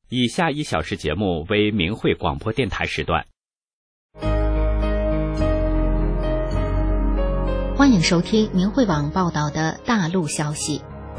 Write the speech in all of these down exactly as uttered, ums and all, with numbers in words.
以下一小时节目为明慧广播电台时段。 欢迎收听明慧网报道的大陆消息。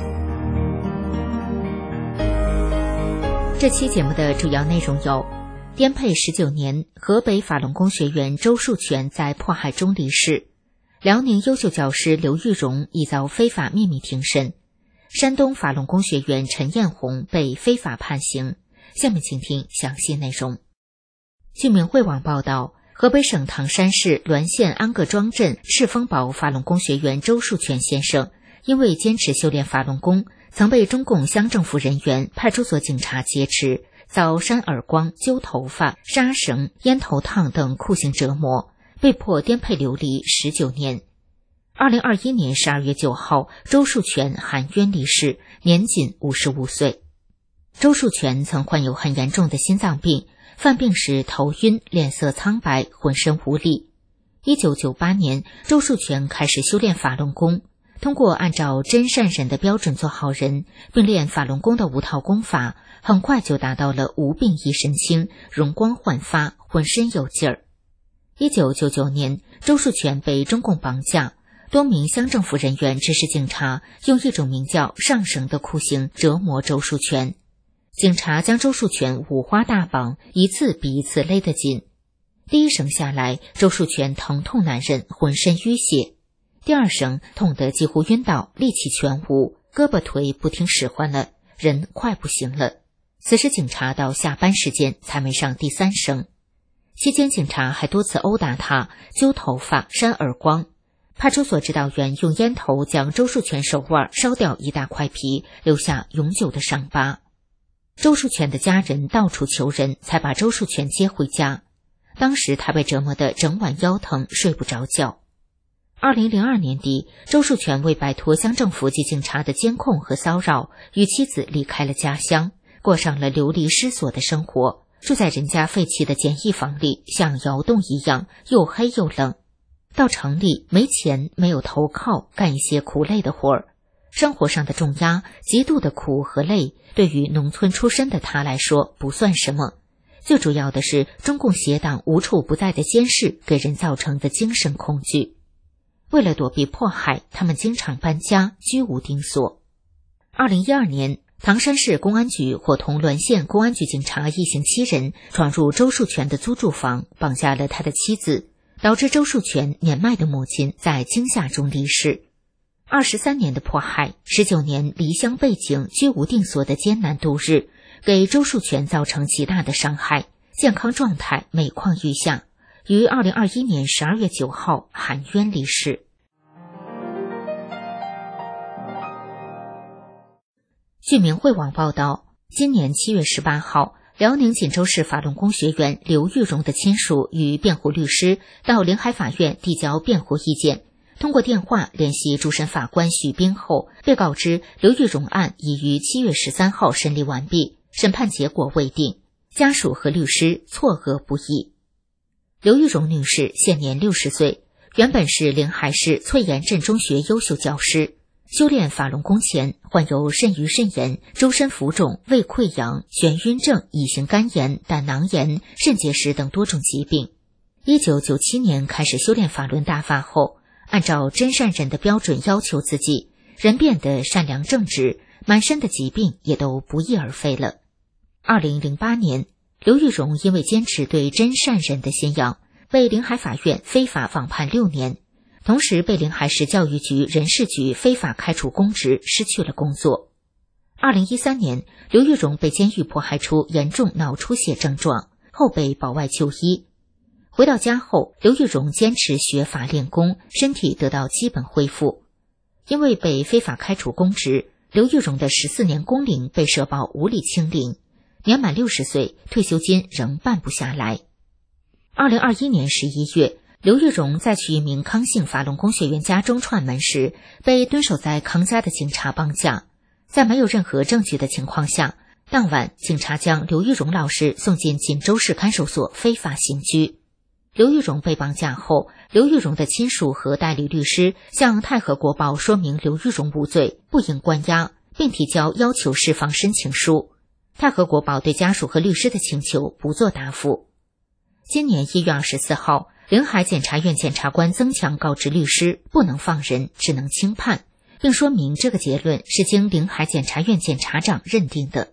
这期节目的主要内容有：颠沛十九年，河北法轮功学员周树全在迫害中离世；辽宁优秀教师刘玉荣已遭非法秘密庭审；山东法轮功学员陈艳红被非法判刑。下面请听详细内容。据明慧网报道，河北省唐山市滦县安各庄镇赤峰堡法轮功学员周树全先生，因为坚持修炼法轮功，曾被中共乡政府人员、派出所警察劫持，遭扇耳光、揪头发、杀绳、烟头烫等酷刑折磨，被迫颠沛流离十九年。二零二一年十二月九号，周树全含冤离世，年仅五十五岁。周树全曾患有很严重的心脏病，犯病时头晕、脸色苍白、浑身无力。一九九八年，周树全开始修炼法轮功，通过按照真善忍的标准做好人，并练法轮功的五套功法，很快就达到了无病一身轻、容光焕发、浑身有劲儿。一九九九年，周树全被中共绑架，多名乡政府人员指使警察用一种名叫上绳的酷刑折磨周树全。警察将周树全五花大绑，一次比一次勒得紧。第一绳下来，周树全疼痛难忍，浑身淤血；第二绳痛得几乎晕倒，力气全无，胳膊腿不听使唤了，人快不行了。此时警察到下班时间才没上第三绳。期间警察还多次殴打他，揪头发、扇耳光。派出所指导员用烟头将周树全手腕烧掉一大块皮，留下永久的伤疤。周树全的家人到处求人，才把周树全接回家。当时他被折磨得整晚腰疼，睡不着觉。二零零二年底，周树全为摆脱乡政府及警察的监控和骚扰，与妻子离开了家乡，过上了流离失所的生活，住在人家废弃的简易房里，像窑洞一样，又黑又冷。到城里没钱，没有头靠，干一些苦累的活儿。生活上的重压，极度的苦和累，对于农村出身的他来说不算什么。最主要的是中共邪党无处不在的监视给人造成的精神恐惧。为了躲避迫害，他们经常搬家，居无定所。二零一二年，唐山市公安局伙同滦县公安局警察一行七人闯入周树全的租住房，绑架了他的妻子，导致周树全年迈的母亲在惊吓中离世。二十三年的迫害，十九年离乡背井、居无定所的艰难度日，给周树全造成极大的伤害，健康状态每况愈下，于二零二一年十二月九号含冤离世。据明慧网报道，今年七月十八号，辽宁锦州市法轮功学员刘玉荣的亲属与辩护律师到临海法院递交辩护意见。通过电话联系主审法官许斌后，被告知刘玉荣案已于七月十三号审理完毕，审判结果未定，家属和律师错愕不已。刘玉荣女士现年六十岁，原本是临海市翠岩镇中学优秀教师，修炼法轮功前患有肾盂肾炎、周身浮肿、胃溃疡、眩晕症、乙型肝炎、胆囊炎、肾结石等多种疾病。一九九七年开始修炼法轮大法后，按照真善忍的标准要求自己，人变得善良正直，满身的疾病也都不翼而飞了。二零零八年，刘玉荣因为坚持对真善忍的信仰，被临海法院非法网判六年，同时被临海市教育局人事局非法开除公职，失去了工作。二零一三年，刘玉荣被监狱迫害出严重脑出血症状，后被保外就医。回到家后，刘玉荣坚持学法练功，身体得到基本恢复。因为被非法开除公职，刘玉荣的十四年工龄被社保无理清零，年满六十岁，退休金仍办不下来。二零二一年十一月，刘玉荣在去一名康姓法轮功学员家中串门时，被蹲守在康家的警察绑架。在没有任何证据的情况下，当晚警察将刘玉荣老师送进锦州市看守所非法刑拘。刘玉荣被绑架后，刘玉荣的亲属和代理律师向太和国报说明刘玉荣无罪，不应关押，并提交要求释放申请书。 太和国宝对家属和律师的请求不作答复。今年一月二十四号，临海检察院检察官曾强告知律师不能放人，只能轻判，并说明这个结论是经临海检察院检察长认定的。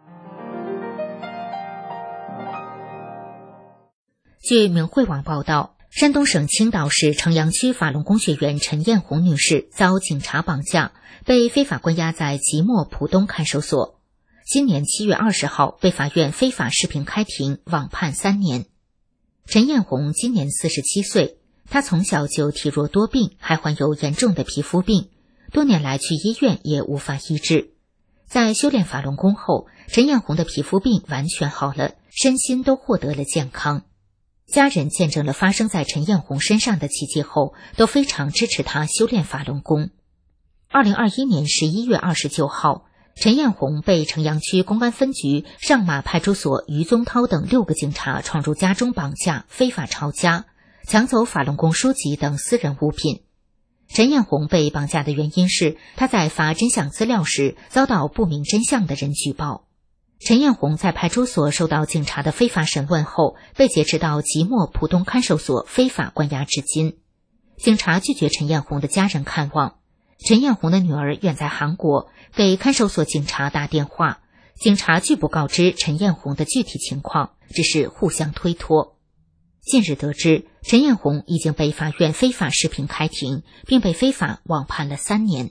据明慧网报道，山东省青岛市城阳区法轮功学员陈艳红女士遭警察绑架，被非法关押在即墨浦东看守所。今年七月二十号被法院非法视频开庭，网判三年。陈艳红今年四十七岁，她从小就体弱多病，还患有严重的皮肤病，多年来去医院也无法医治。在修炼法轮功后，陈艳红的皮肤病完全好了，身心都获得了健康。家人见证了发生在陈艳红身上的奇迹后，都非常支持她修炼法轮功。二零二一年十一月二十九号，陈艳红被城阳区公安分局上马派出所于宗涛等六个警察闯入家中绑架，非法抄家，抢走法轮功书籍等私人物品。陈艳红被绑架的原因是她在发真相资料时遭到不明真相的人举报。陈艳红在派出所受到警察的非法审问后，被劫持到即墨浦东看守所非法关押至今。警察拒绝陈艳红的家人看望。陈艳红的女儿远在韩国，给看守所警察打电话，警察拒不告知陈艳红的具体情况，只是互相推脱。近日得知，陈艳红已经被法院非法视频开庭，并被非法网判了三年。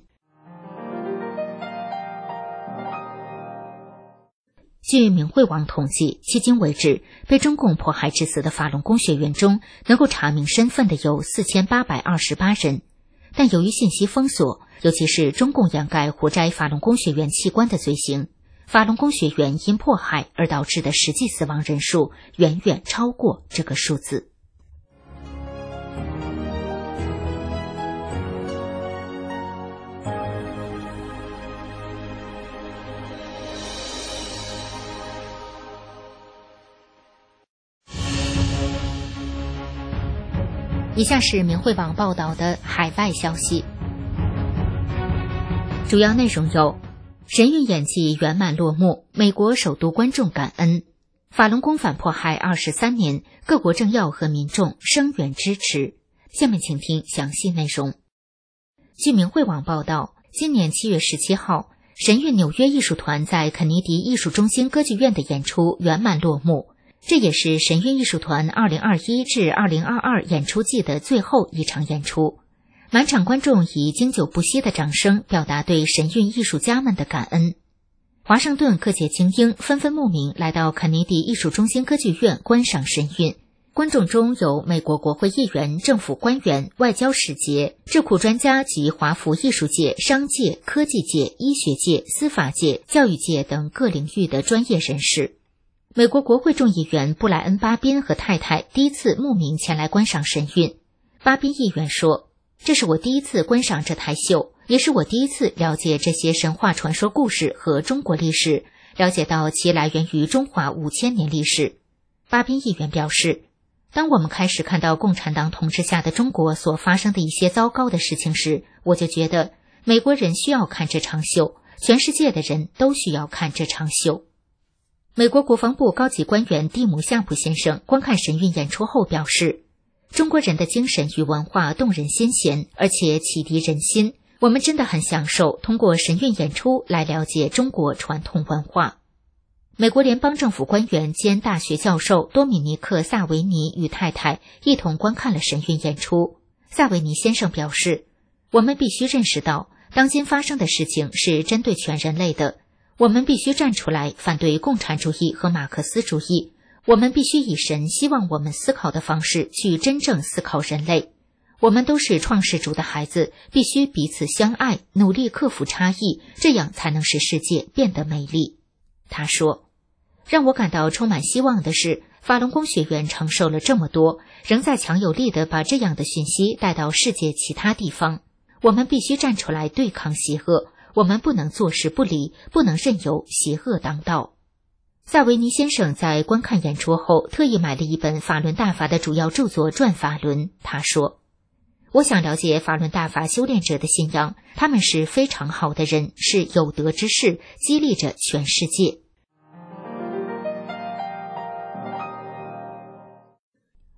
据明慧网统计，迄今为止，被中共迫害致死的法轮功学员中，能够查明身份的有四千八百二十八人。但由于信息封锁，尤其是中共掩盖活摘法轮功学员器官的罪行，法轮功学员因迫害而导致的实际死亡人数远远超过这个数字。以下是明慧网报道的海外消息，主要内容有：神韵演技圆满落幕，美国首都观众感恩；法轮功反迫害二十三年，各国政要和民众声援支持。下面请听详细内容。据明慧网报道，今年七月十七号，神韵纽约艺术团在肯尼迪艺术中心歌剧院的演出圆满落幕。这也是神韵艺术团二零二一至二零二二演出季的最后一场演出。满场观众以经久不息的掌声表达对神韵艺术家们的感恩。华盛顿各界精英纷纷慕名来到肯尼迪艺术中心歌剧院观赏神韵。观众中有美国国会议员、政府官员、外交使节、智库专家及华府艺术界、商界、科技界、医学界、司法界、教育界等各领域的专业人士。美国国会众议员布莱恩·巴宾和太太第一次慕名前来观赏神韵。巴宾议员说：“这是我第一次观赏这台秀，也是我第一次了解这些神话传说故事和中国历史，了解到其来源于中华五千年历史。”巴宾议员表示，当我们开始看到共产党统治下的中国所发生的一些糟糕的事情时，我就觉得美国人需要看这场秀，全世界的人都需要看这场秀。美国国防部高级官员蒂姆·夏普先生观看神韵演出后表示，中国人的精神与文化动人心弦，而且启迪人心，我们真的很享受通过神韵演出来了解中国传统文化。美国联邦政府官员兼大学教授多米尼克·萨维尼与太太一同观看了神韵演出。萨维尼先生表示，我们必须认识到，当今发生的事情是针对全人类的，我们必须站出来反对共产主义和马克思主义，我们必须以神希望我们思考的方式去真正思考人类。我们都是创世主的孩子，必须彼此相爱，努力克服差异，这样才能使世界变得美丽。他说，让我感到充满希望的是，法轮功学员承受了这么多，仍在强有力地把这样的讯息带到世界其他地方。我们必须站出来对抗邪恶，我们不能坐视不理，不能任由邪恶当道。萨维尼先生在观看演出后，特意买了一本法轮大法的主要著作《转法轮》。他说，我想了解法轮大法修炼者的信仰，他们是非常好的人，是有德之士，激励着全世界。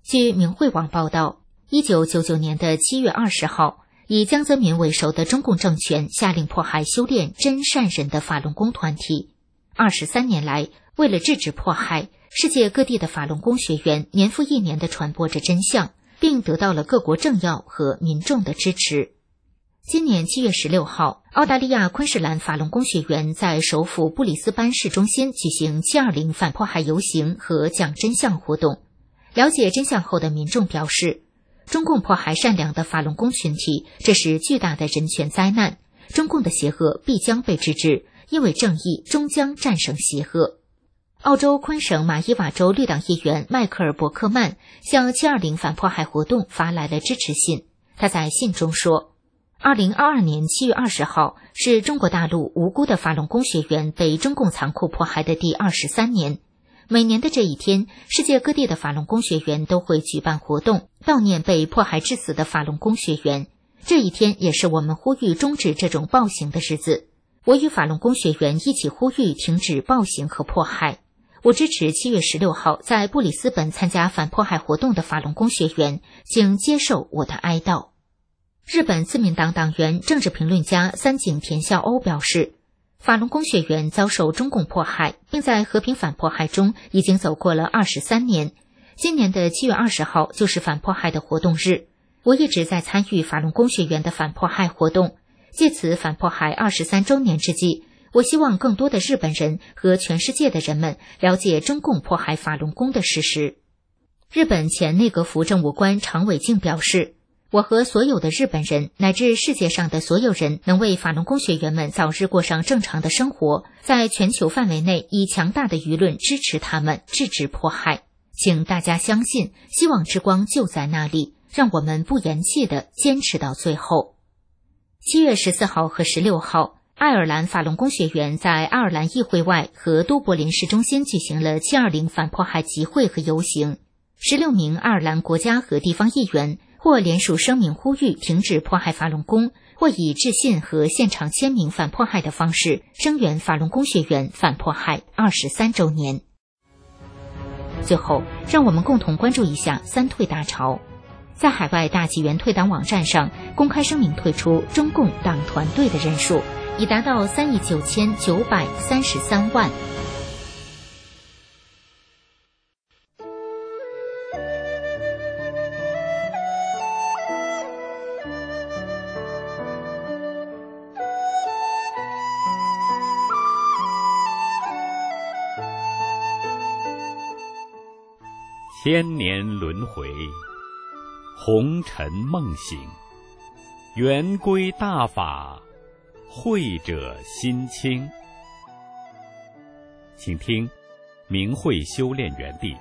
据明慧网报道，一九九九年的七月二十号，以江泽民为首的中共政权下令迫害修炼真善忍的法轮功团体。二十三年来，为了制止迫害，世界各地的法轮功学员年复一年地传播着真相，并得到了各国政要和民众的支持。今年七月十六号，澳大利亚昆士兰法轮功学员在首府布里斯班市中心举行七二零反迫害游行和讲真相活动。了解真相后的民众表示，中共迫害善良的法轮功群体，这是巨大的人权灾难，中共的邪恶必将被制止，因为正义终将战胜邪恶。澳洲昆省马伊瓦州绿党议员迈克尔·伯克曼向七二零反迫害活动发来了支持信。他在信中说，二零二二年七月二十号是中国大陆无辜的法轮功学员被中共残酷迫害的第二十三年。每年的这一天，世界各地的法轮功学员都会举办活动，悼念被迫害致死的法轮功学员。这一天也是我们呼吁终止这种暴行的日子。我与法轮功学员一起呼吁停止暴行和迫害。我支持七月十六号在布里斯本参加反迫害活动的法轮功学员，请接受我的哀悼。日本自民党党员、政治评论家三井田孝欧表示，法轮功学员遭受中共迫害，并在和平反迫害中已经走过了二十三年。今年的七月二十号就是反迫害的活动日。我一直在参与法轮功学员的反迫害活动，借此反迫害二十三周年之际，我希望更多的日本人和全世界的人们了解中共迫害法轮功的事实。日本前内阁府政务官常伟敬表示，我和所有的日本人乃至世界上的所有人能为法轮功学员们早日过上正常的生活，在全球范围内以强大的舆论支持他们，制止迫害。请大家相信，希望之光就在那里，让我们不言弃地坚持到最后。七月十四号和十六号，爱尔兰法轮功学员在爱尔兰议会外和都柏林市中心举行了七二零反迫害集会和游行。十六名爱尔兰国家和地方议员或联署声明呼吁停止迫害法轮功，或以致信和现场签名反迫害的方式声援法轮功学员反迫害二十三周年。最后，让我们共同关注一下三退大潮。在海外大纪元退党网站上公开声明退出中共党团队的人数已达到三亿九千九百三十三万。 千年轮回，红尘梦醒，圆规大法，慧者心清。请听明慧修炼园地。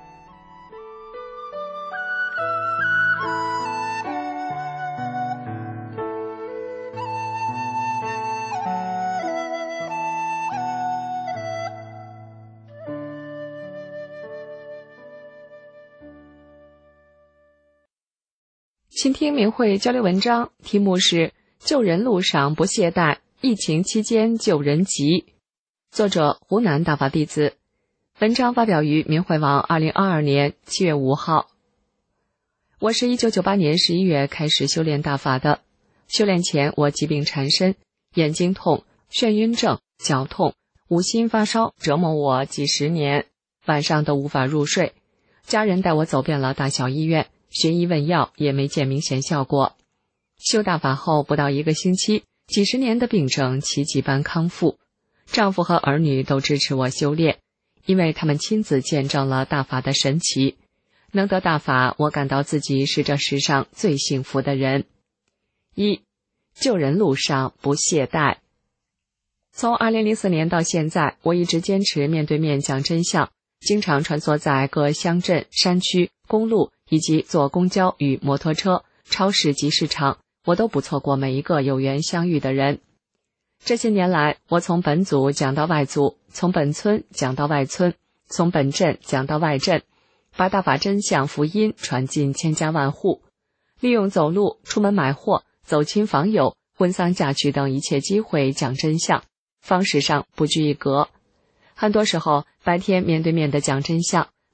请听明慧交流文章，题目是救人路上不懈怠，疫情期间救人急。作者湖南大法弟子。文章发表于明慧网二零二二年七月五号。我是一九九八年十一月开始修炼大法的。修炼前我疾病缠身，眼睛痛、眩晕症、脚痛、无心发烧折磨我几十年，晚上都无法入睡。家人带我走遍了大小医院，寻医问药也没见明显效果。修大法后不到一个星期，几十年的病症奇迹般康复。丈夫和儿女都支持我修炼，因为他们亲自见证了大法的神奇。能得大法，我感到自己是这世上最幸福的人。一、救人路上不懈怠。从二零零四年到现在，我一直坚持面对面讲真相，经常穿梭在各乡镇、山区、公路以及坐公交与摩托车、超市及市场，我都不错过每一个有缘相遇的人。这些年来，我从本组讲到外组，从本村讲到外村，从本镇讲到外镇，把大法真相福音传进千家万户，利用走路、出门买货、走亲访友、婚丧嫁娶等一切机会讲真相，方式上不拘一格。很多时候，白天面对面的讲真相，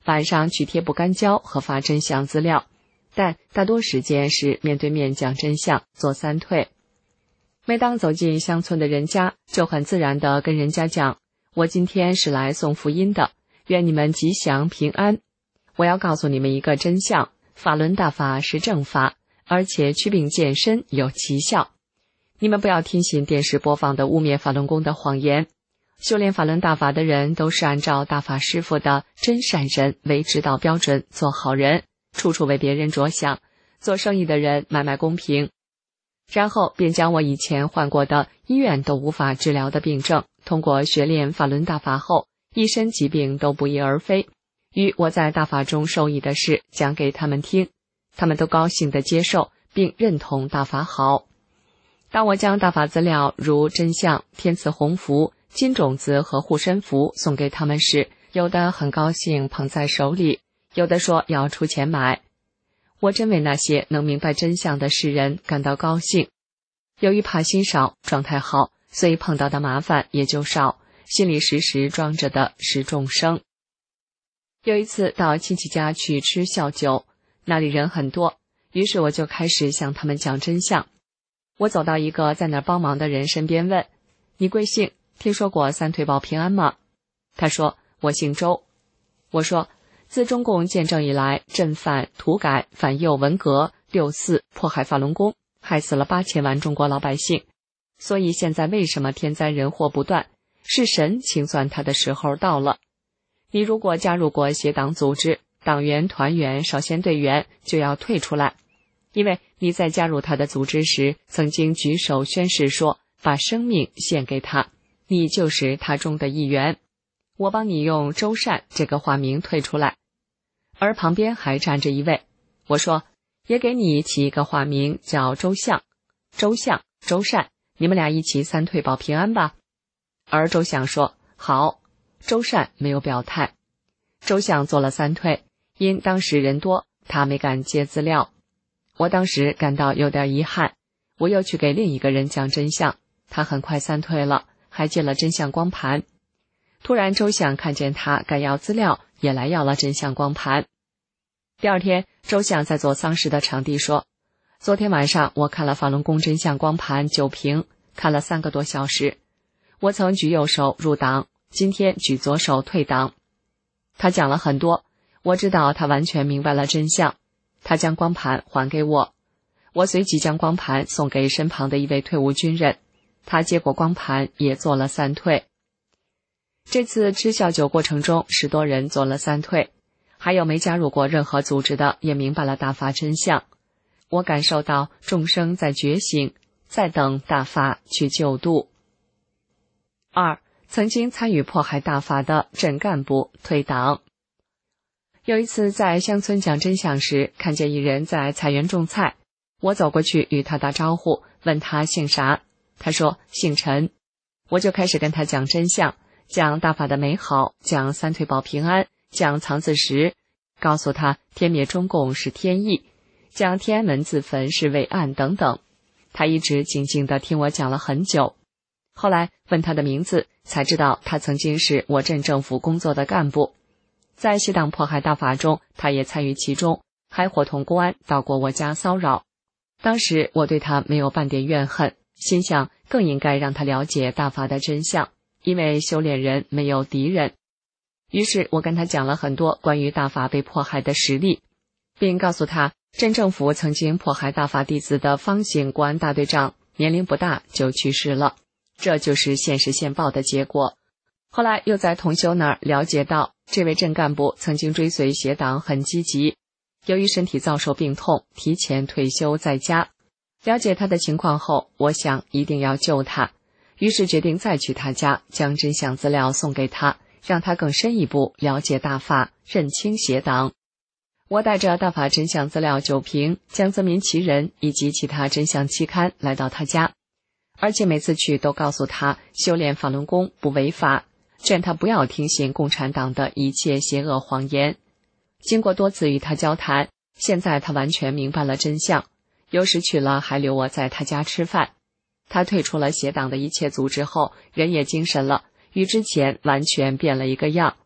晚上去贴不干胶核发真相资料，但大多时间是面对面讲真相，做三退。每当走进乡村的人家，就很自然地跟人家讲，我今天是来送福音的，愿你们吉祥平安。我要告诉你们一个真相，法轮大法是正法，而且祛病健身有奇效。你们不要听信电视播放的污蔑法轮功的谎言。修炼法轮大法的人都是按照大法师父的真善人为指导标准做好人，处处为别人着想，做生意的人买卖公平。然后便将我以前患过的医院都无法治疗的病症，通过学练法轮大法后，一身疾病都不翼而飞，与我在大法中受益的事讲给他们听，他们都高兴地接受并认同大法好。当我将大法资料如真相、天赐鸿福、金种子和护身符送给他们时，有的很高兴捧在手里，有的说要出钱买。我真为那些能明白真相的世人感到高兴。由于怕心少，状态好，所以碰到的麻烦也就少，心里时时装着的是众生。有一次到亲戚家去吃孝酒，那里人很多，于是我就开始向他们讲真相。我走到一个在那儿帮忙的人身边问，你贵姓？听说过三退保平安吗？他说，我姓周。我说，自中共建政以来，镇反、土改、反右文革、六四，迫害法轮功，害死了八千万中国老百姓。所以现在为什么天灾人祸不断？是神清算他的时候到了。你如果加入过邪党组织，党员、团员、少先队员就要退出来，因为你在加入他的组织时，曾经举手宣誓说，把生命献给他，你就是他中的一员。我帮你用周善这个化名退出来。而旁边还站着一位，我说，也给你起一个化名叫周相，周相、周善，你们俩一起三退保平安吧。而周相说好，周善没有表态。周相做了三退，因当时人多，他没敢接资料。我当时感到有点遗憾，我又去给另一个人讲真相，他很快三退了，还接了真相光盘。突然周相看见他敢要资料，也来要了真相光盘。第二天，周相在做丧事的场地说，昨天晚上我看了法轮功真相光盘九屏，看了三个多小时。我曾举右手入党，今天举左手退党。他讲了很多，我知道他完全明白了真相。他将光盘还给我，我随即将光盘送给身旁的一位退伍军人，他接过光盘也做了三退。这次吃孝酒过程中，十多人做了三退，还有没加入过任何组织的也明白了大法真相。我感受到众生在觉醒，在等大法去救度。二，曾经参与迫害大法的镇干部退党。有一次在乡村讲真相时，看见一人在菜园种菜，我走过去与他打招呼，问他姓啥，他说姓陈。我就开始跟他讲真相，讲大法的美好，讲三退保平安，讲藏字石，告诉他天灭中共是天意，讲天安门自焚是伪案等等。他一直静静地听我讲了很久。后来问他的名字，才知道他曾经是我镇政府工作的干部，在西党迫害大法中，他也参与其中，还伙同公安到过我家骚扰。当时我对他没有半点怨恨，心想更应该让他了解大法的真相，因为修炼人没有敌人。于是我跟他讲了很多关于大法被迫害的实例，并告诉他镇政府曾经迫害大法弟子的方姓公安大队长年龄不大就去世了，这就是现实现报的结果。后来又在同修那儿了解到，这位镇干部曾经追随邪党很积极，由于身体遭受病痛，提前退休在家。了解他的情况后，我想一定要救他，于是决定再去他家，将真相资料送给他，让他更深一步了解大法，认清邪党。我带着大法真相资料九屏，将泽民其人以及其他真相期刊来到他家，而且每次去都告诉他修炼法轮功不违法，劝他不要听信共产党的一切邪恶谎言。经过多次与他交谈，现在他完全明白了真相，有时去了还留我在他家吃饭。他退出了邪党的一切组织后，人也精神了，与之前完全变了一个样。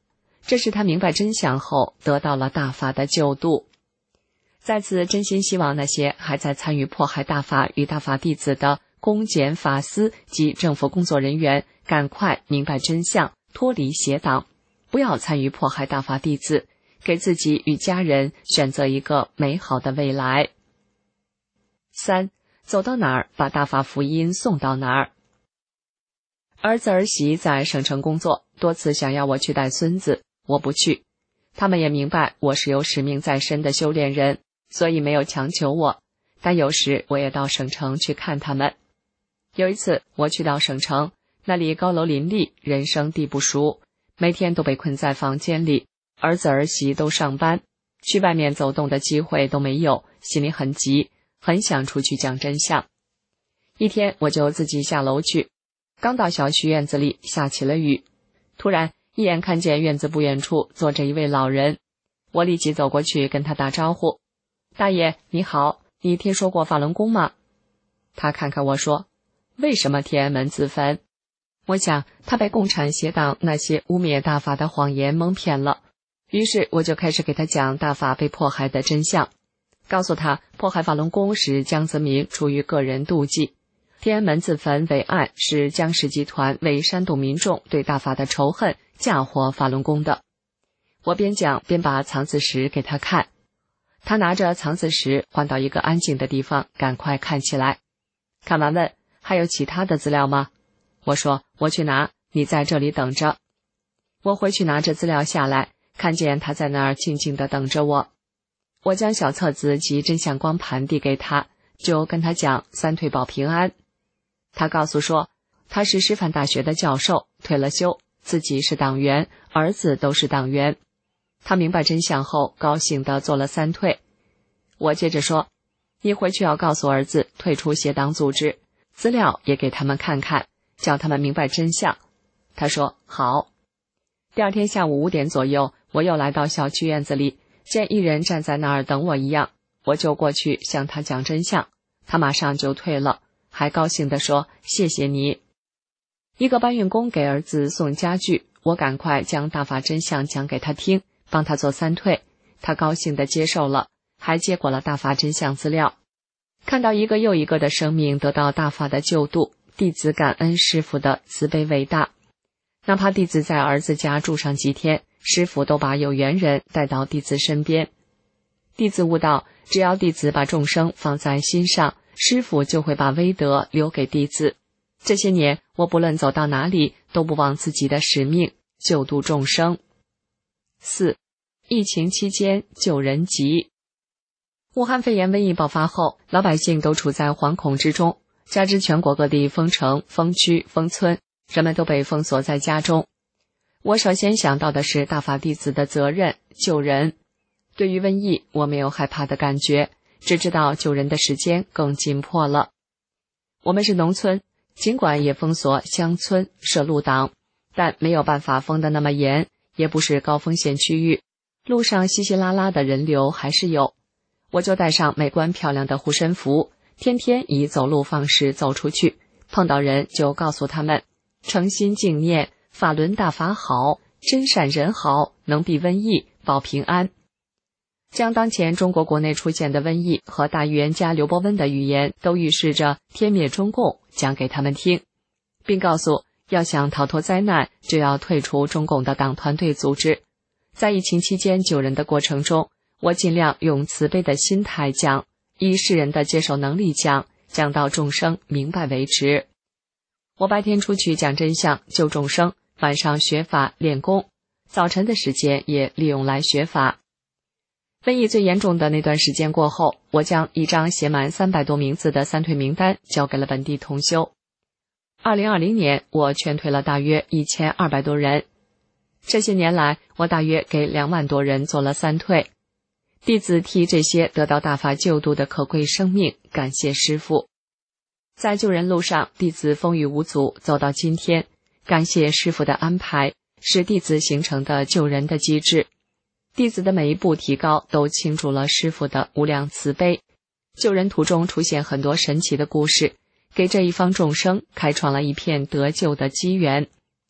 这是他明白真相后得到了大法的救度。在此真心希望那些还在参与迫害大法与大法弟子的公检法司及政府工作人员赶快明白真相，脱离邪党，不要参与迫害大法弟子，给自己与家人选择一个美好的未来。三，走到哪儿，把大法福音送到哪儿。儿子儿媳在省城工作，多次想要我去带孙子，我不去。他们也明白我是有使命在身的修炼人，所以没有强求我，但有时我也到省城去看他们。有一次我去到省城，那里高楼林立，人生地不熟，每天都被困在房间里，儿子儿媳都上班，去外面走动的机会都没有，心里很急，很想出去讲真相。一天我就自己下楼去，刚到小区院子里，下起了雨，突然一眼看见院子不远处坐着一位老人，我立即走过去跟他打招呼：大爷你好，你听说过法轮功吗？他看看我说：为什么天安门自焚？我想他被共产邪党那些污蔑大法的谎言蒙骗了，于是我就开始给他讲大法被迫害的真相，告诉他迫害法轮功是江泽民出于个人妒忌，天安门自焚伪案是江氏集团为煽动民众对大法的仇恨嫁祸法轮功的。我边讲边把藏字石给他看，他拿着藏字石换到一个安静的地方，赶快看起来。看完问：还有其他的资料吗？我说：我去拿，你在这里等着。我回去拿着资料下来，看见他在那儿静静地等着我。我将小册子及真相光盘递给他，就跟他讲三退保平安。他告诉说，他是师范大学的教授，退了休，自己是党员，儿子都是党员。他明白真相后，高兴地做了三退。我接着说，你回去要告诉儿子退出邪党组织，资料也给他们看看，叫他们明白真相。他说好。第二天下午五点左右，我又来到小区院子里，见一人站在那儿等我一样，我就过去向他讲真相，他马上就退了，还高兴地说谢谢你。一个搬运工给儿子送家具，我赶快将大法真相讲给他听，帮他做三退，他高兴地接受了，还接过了大法真相资料。看到一个又一个的生命得到大法的救度，弟子感恩师父的慈悲伟大。哪怕弟子在儿子家住上几天，师父都把有缘人带到弟子身边。弟子悟道，只要弟子把众生放在心上，师父就会把威德留给弟子。这些年我不论走到哪里，都不忘自己的使命，救度众生。四，疫情期间救人急。武汉肺炎瘟疫爆发后，老百姓都处在惶恐之中，加之全国各地封城、封区、封村，人们都被封锁在家中。我首先想到的是大法弟子的责任，救人。对于瘟疫，我没有害怕的感觉，只知道救人的时间更紧迫了。我们是农村，尽管也封锁乡村、设路党，但没有办法封得那么严，也不是高风险区域，路上稀稀拉拉的人流还是有。我就带上美观漂亮的护身符，天天以走路方式走出去，碰到人就告诉他们，诚心敬念，法轮大法好，真善人好，能避瘟疫，保平安。将当前中国国内出现的瘟疫和大预言家刘伯温的预言都预示着天灭中共讲给他们听，并告诉要想逃脱灾难，就要退出中共的党团队组织。在疫情期间救人的过程中，我尽量用慈悲的心态讲，以世人的接受能力讲，讲到众生明白为止。我白天出去讲真相救众生，晚上学法练功，早晨的时间也利用来学法。瘟疫最严重的那段时间过后，我将一张写满三百多名字的三退名单交给了本地同修。二零二零年，我劝退了大约一千二百多人。这些年来，我大约给两万多人做了三退。弟子替这些得到大法救度的可贵生命感谢师父。在救人路上，弟子风雨无阻，走到今天，感谢师父的安排，是弟子形成的救人的机制。弟子的每一步提高都倾注了师父的无量慈悲。救人途中出现很多神奇的故事，给这一方众生开创了一片得救的机缘。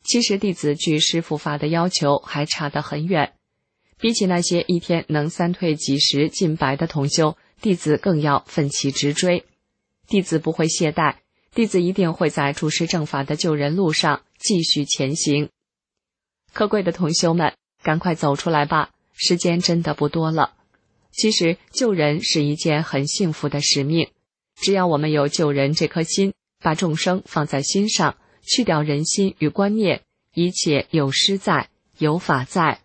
其实弟子距师父法的要求还差得很远，比起那些一天能三退几十进百的同修，弟子更要奋起直追。弟子不会懈怠，弟子一定会在主持正法的救人路上继续前行。可贵的同修们，赶快走出来吧，时间真的不多了。其实救人是一件很幸福的使命，只要我们有救人这颗心，把众生放在心上，去掉人心与观念，一切有师在，有法在。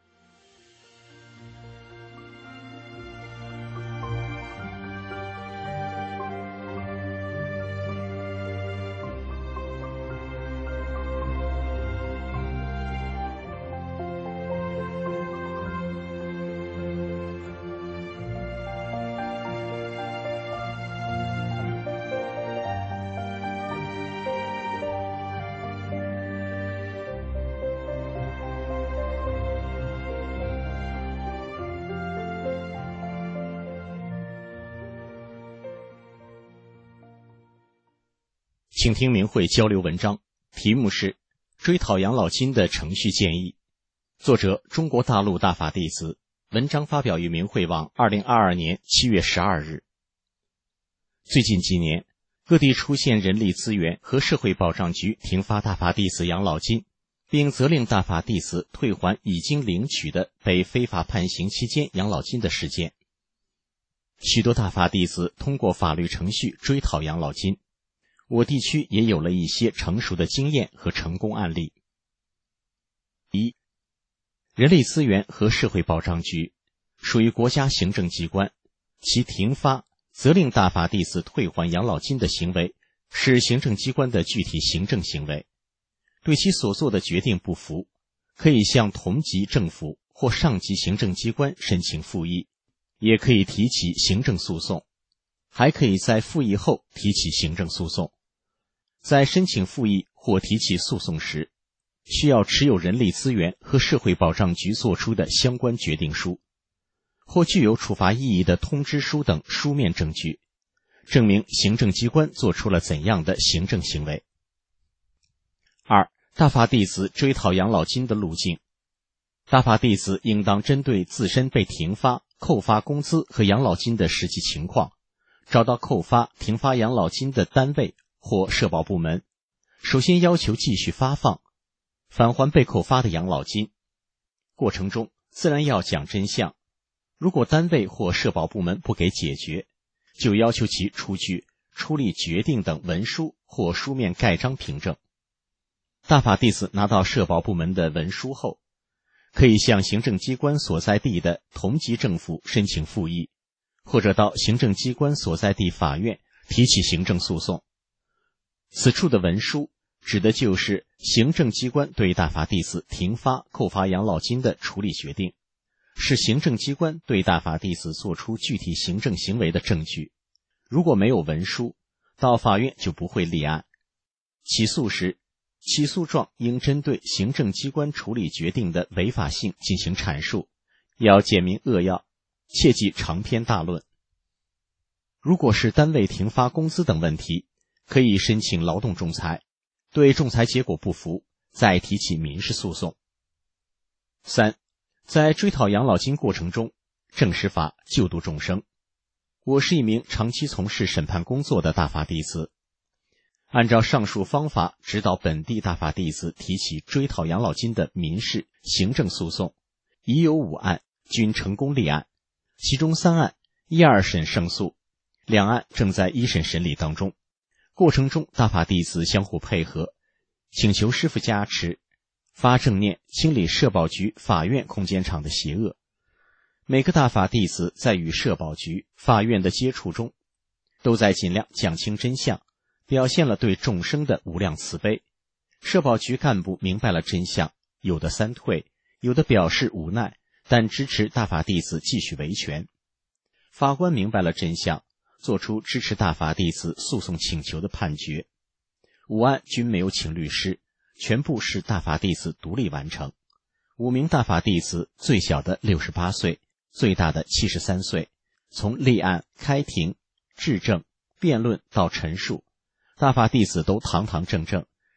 请听明慧交流文章，题目是追讨养老金的程序建议，作者中国大陆大法弟子，文章发表于明慧网二零二二年七月十二日。最近几年，各地出现人力资源和社会保障局停发大法弟子养老金，并责令大法弟子退还已经领取的被非法判刑期间养老金的事件。许多大法弟子通过法律程序追讨养老金，我地区也有了一些成熟的经验和成功案例。一、人力资源和社会保障局属于国家行政机关，其停发、责令大法弟子退还养老金的行为是行政机关的具体行政行为，对其所做的决定不服，可以向同级政府或上级行政机关申请复议，也可以提起行政诉讼，还可以在复议后提起行政诉讼。在申请复议或提起诉讼时，需要持有人力资源和社会保障局作出的相关决定书，或具有处罚意义的通知书等书面证据，证明行政机关做出了怎样的行政行为。二、大法弟子追讨养老金的路径。大法弟子应当针对自身被停发、扣发工资和养老金的实际情况，找到扣发、停发养老金的单位或社保部门，首先要求继续发放，返还被扣发的养老金。过程中自然要讲真相，如果单位或社保部门不给解决，就要求其出具出立决定等文书或书面盖章凭证。大法弟子拿到社保部门的文书后，可以向行政机关所在地的同级政府申请复议，或者到行政机关所在地法院提起行政诉讼。此处的文书指的就是行政机关对大法弟子停发、扣发养老金的处理决定，是行政机关对大法弟子做出具体行政行为的证据。如果没有文书，到法院就不会立案。起诉时，起诉状应针对行政机关处理决定的违法性进行阐述，要简明扼要，切忌长篇大论。如果是单位停发工资等问题，可以申请劳动仲裁，对仲裁结果不服，再提起民事诉讼。三、在追讨养老金过程中，正实法救度众生。我是一名长期从事审判工作的大法弟子，按照上述方法指导本地大法弟子提起追讨养老金的民事、行政诉讼，已有五案均成功立案，其中三案一二审胜诉，两案正在一审审理当中。过程中大法弟子相互配合，请求师父加持，发正念清理社保局、法院空间场的邪恶。每个大法弟子在与社保局、法院的接触中，都在尽量讲清真相，表现了对众生的无量慈悲。社保局干部明白了真相，有的三退，有的表示无奈，但支持大法弟子继续维权。法官明白了真相，做出支持大法弟子诉讼请求的判决。五案均没有请律师，全部是大法弟子独立完成。五名大法弟子，最小的六十八岁，最大的七十三岁，从立案、开庭、质证、辩论到陈述，大法弟子都堂堂正正，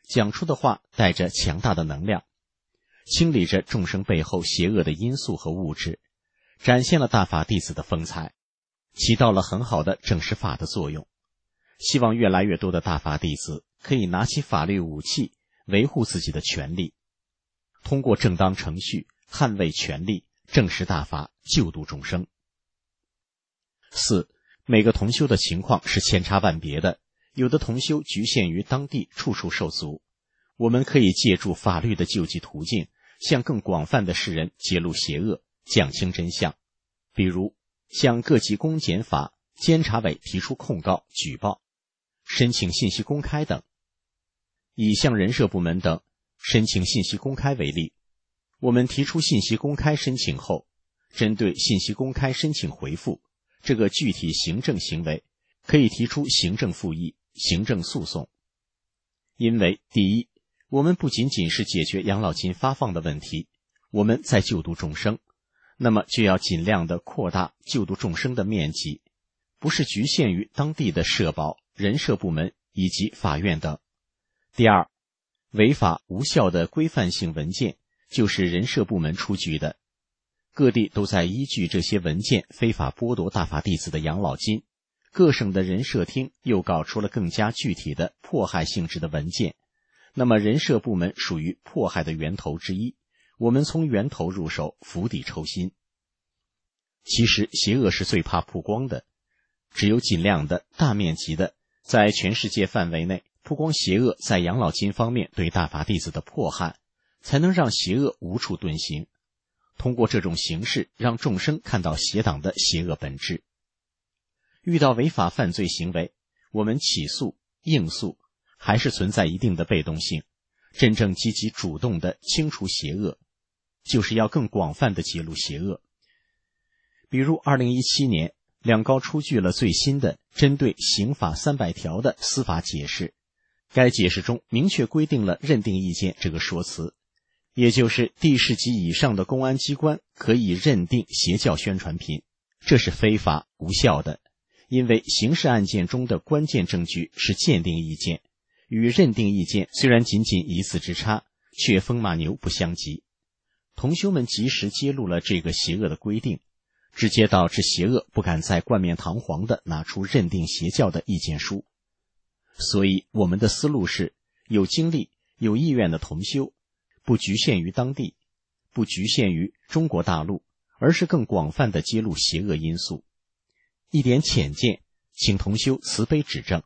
讲出的话带着强大的能量，清理着众生背后邪恶的因素和物质，展现了大法弟子的风采，起到了很好的正视法的作用。希望越来越多的大法弟子可以拿起法律武器，维护自己的权利，通过正当程序捍卫权利，正视大法，救度众生。四，每个同修的情况是千差万别的，有的同修局限于当地，处处受阻。我们可以借助法律的救济途径，向更广泛的世人揭露邪恶，讲清真相。比如向各级公检法、监察委提出控告、举报，申请信息公开等。以向人社部门等申请信息公开为例，我们提出信息公开申请后，针对信息公开申请回复这个具体行政行为，可以提出行政复议、行政诉讼。因为第一，我们不仅仅是解决养老金发放的问题，我们在救度众生，那么就要尽量的扩大救度众生的面积，不是局限于当地的社保、人社部门以及法院等。第二，违法无效的规范性文件就是人社部门出具的，各地都在依据这些文件非法剥夺大法弟子的养老金，各省的人社厅又搞出了更加具体的迫害性质的文件，那么人社部门属于迫害的源头之一，我们从源头入手，釜底抽薪。其实邪恶是最怕曝光的，只有尽量的大面积的在全世界范围内曝光邪恶在养老金方面对大法弟子的迫害，才能让邪恶无处遁形。通过这种形式让众生看到邪党的邪恶本质。遇到违法犯罪行为，我们起诉、应诉还是存在一定的被动性，真正积极主动的清除邪恶，就是要更广泛的揭露邪恶。比如二零一七年，两高出具了最新的针对刑法三百条的司法解释，该解释中明确规定了认定意见这个说辞，也就是地市级以上的公安机关可以认定邪教宣传品，这是非法无效的。因为刑事案件中的关键证据是鉴定意见，与认定意见虽然仅仅一字之差，却风马牛不相及。同修们及时揭露了这个邪恶的规定，直接导致邪恶不敢再冠冕堂皇地拿出认定邪教的意见书。所以我们的思路是，有精力、有意愿的同修，不局限于当地，不局限于中国大陆，而是更广泛地揭露邪恶因素。一点浅见，请同修慈悲指正。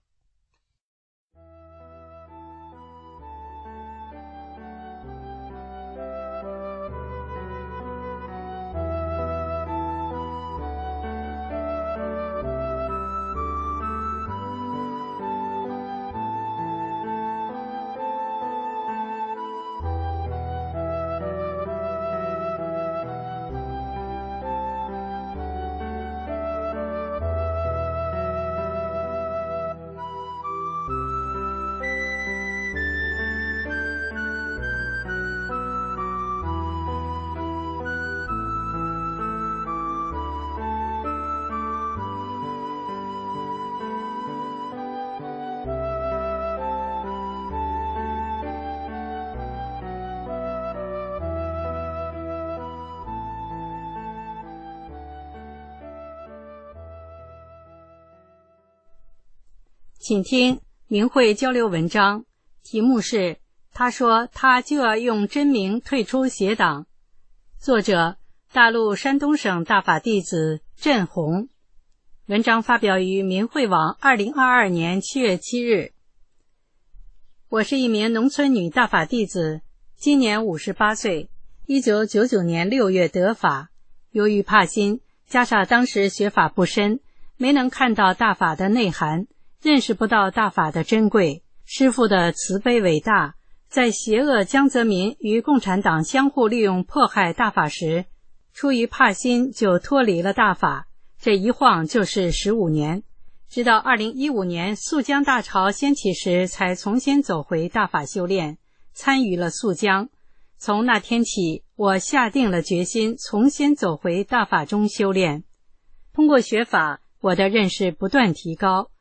请听明慧交流文章，题目是他说他就要用真名退出邪党。作者大陆山东省大法弟子郑红。文章发表于明慧网二零二二年七月七日。我是一名农村女大法弟子，今年五十八岁，一九九九年六月得法。由于怕心，加上当时学法不深，没能看到大法的内涵，认识不到大法的珍贵，师父的慈悲伟大，在邪恶江泽民与共产党相互利用迫害大法时，出于怕心就脱离了大法，这一晃就是十五年，直到二零一五年肃江大潮掀起时才重新走回大法修炼，参与了肃江。从那天起，我下定了决心重新走回大法中修炼。通过学法，我的认识不断提高，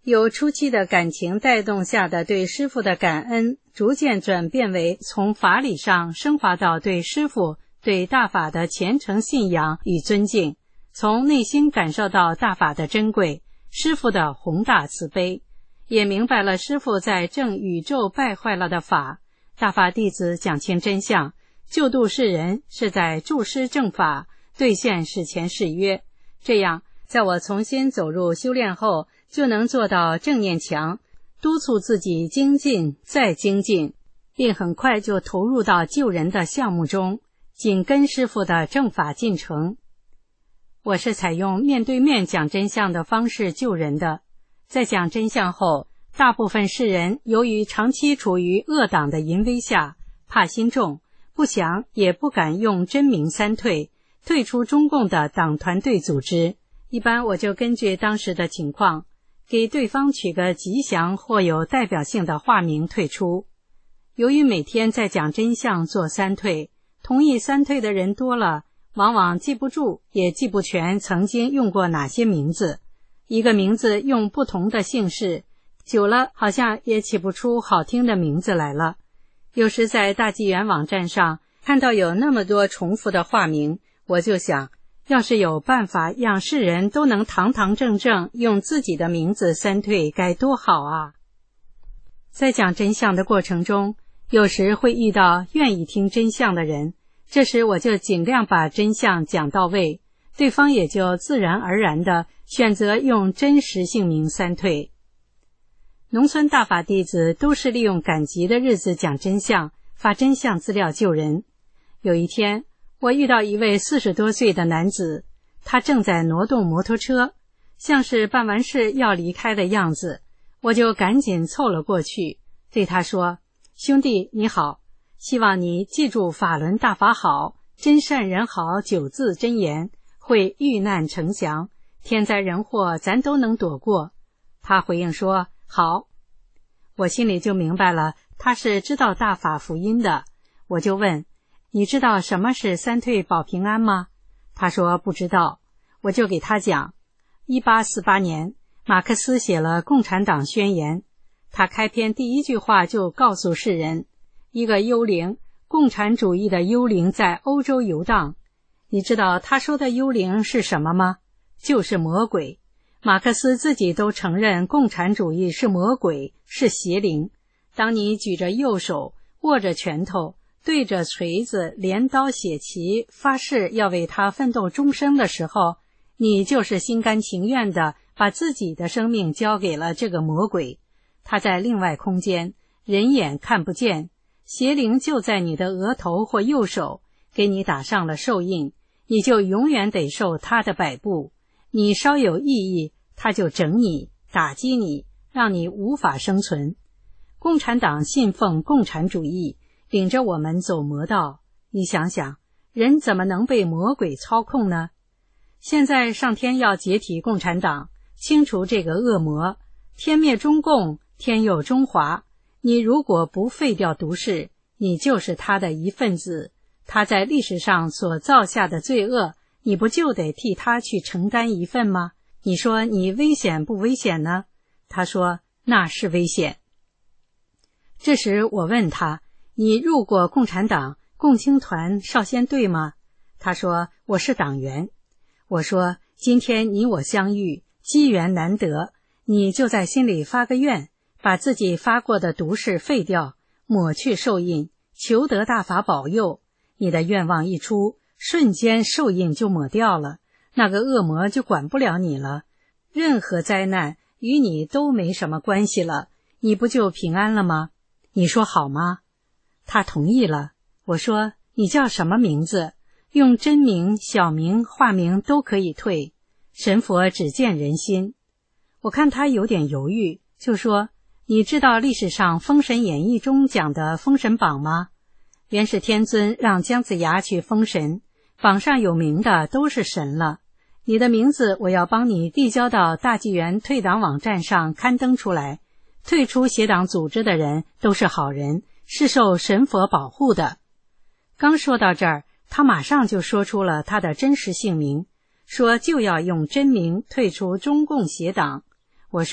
有初期的感情带动下的对师父的感恩，逐渐转变为从法理上升华到对师父、对大法的虔诚信仰与尊敬，从内心感受到大法的珍贵，师父的宏大慈悲，也明白了师父在正宇宙败坏了的法。大法弟子讲清真相，救度世人，是在助师正法，兑现史前誓约。这样，在我重新走入修炼后，就能做到正念强，督促自己精进再精进，并很快就投入到救人的项目中，紧跟师父的正法进程。我是采用面对面讲真相的方式救人的。在讲真相后，大部分世人由于长期处于恶党的淫威下，怕心重，不想也不敢用真名三退，退出中共的党团队组织。一般我就根据当时的情况，给对方取个吉祥或有代表性的化名退出。由于每天在讲真相做三退，同意三退的人多了，往往记不住也记不全曾经用过哪些名字，一个名字用不同的姓氏，久了好像也起不出好听的名字来了。有时在大纪元网站上看到有那么多重复的化名，我就想，要是有办法让世人都能堂堂正正用自己的名字三退，该多好啊！在讲真相的过程中，有时会遇到愿意听真相的人，这时我就尽量把真相讲到位，对方也就自然而然地选择用真实姓名三退。农村大法弟子都是利用赶集的日子讲真相，发真相资料救人。有一天，我遇到一位四十多岁的男子，他正在挪动摩托车，像是办完事要离开的样子，我就赶紧凑了过去，对他说：兄弟你好，希望你记住法轮大法好，真善人好九字真言，会遇难成祥，天灾人祸咱都能躲过。他回应说好。我心里就明白了，他是知道大法福音的。我就问，你知道什么是三退保平安吗？他说不知道。我就给他讲，一八四八年马克思写了共产党宣言，他开篇第一句话就告诉世人，一个幽灵，共产主义的幽灵在欧洲游荡。你知道他说的幽灵是什么吗？就是魔鬼。马克思自己都承认共产主义是魔鬼，是邪灵。当你举着右手，握着拳头，对着锤子镰刀血旗发誓要为他奋斗终生的时候，你就是心甘情愿地把自己的生命交给了这个魔鬼。他在另外空间，人眼看不见，邪灵就在你的额头或右手，给你打上了兽印，你就永远得受他的摆布。你稍有异议，他就整你，打击你，让你无法生存。共产党信奉共产主义，领着我们走魔道。你想想，人怎么能被魔鬼操控呢？现在上天要解体共产党，清除这个恶魔，天灭中共，天佑中华。你如果不废掉毒誓，你就是他的一份子，他在历史上所造下的罪恶，你不就得替他去承担一份吗？你说你危险不危险呢？他说那是危险。这时我问他，你入过共产党、共青团、少先队吗？他说我是党员。我说今天你我相遇，机缘难得，你就在心里发个愿，把自己发过的毒誓废掉，抹去兽印，求得大法保佑。你的愿望一出，瞬间兽印就抹掉了，那个恶魔就管不了你了，任何灾难与你都没什么关系了，你不就平安了吗？你说好吗？他同意了。我说你叫什么名字？用真名、小名、化名都可以退，神佛只见人心。我看他有点犹豫，就说你知道历史上《封神演义》中讲的封神榜吗？元始天尊让姜子牙去封神，榜上有名的都是神了，你的名字我要帮你递交到大纪元退党网站上刊登出来，退出邪党组织的人都是好人，是受神佛保护的。刚说到这儿，他马上就说出了他的真实姓名，说就要用真名退出中共邪党。我说